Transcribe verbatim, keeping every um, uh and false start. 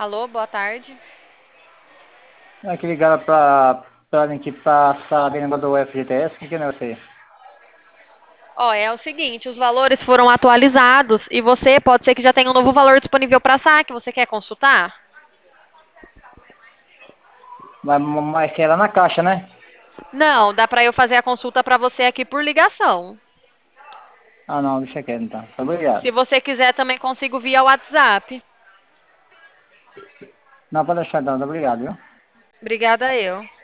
Alô, boa tarde. É que ligaram pra, pra gente passar de negócio do F G T S, o que que é negócio aí? Ó, é o seguinte, os valores foram atualizados e você pode ser que já tenha um novo valor disponível para saque. Você quer consultar? Mas, mas que era na caixa, né? Não, dá para eu fazer a consulta para você aqui por ligação. Ah, não, deixa quieto então. Se Obrigado. você quiser, também consigo via WhatsApp. Não, pode deixar então, obrigado, viu? Obrigada eu.